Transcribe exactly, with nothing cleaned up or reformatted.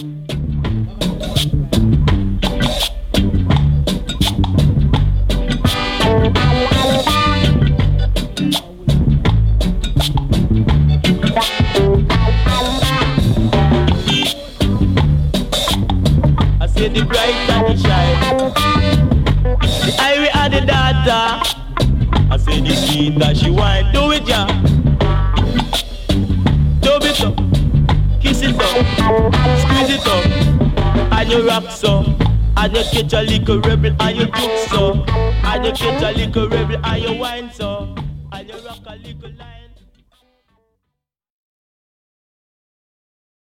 I say the bright and the shine, the ivory and the data. I say the sweet that she wine. Do it, yeah. Dub it up, kiss it up, squeeze it up, and you rock so. And you catch a little rebel and you juke so. And you catch a little rebel and you wine so. And you rock a little line.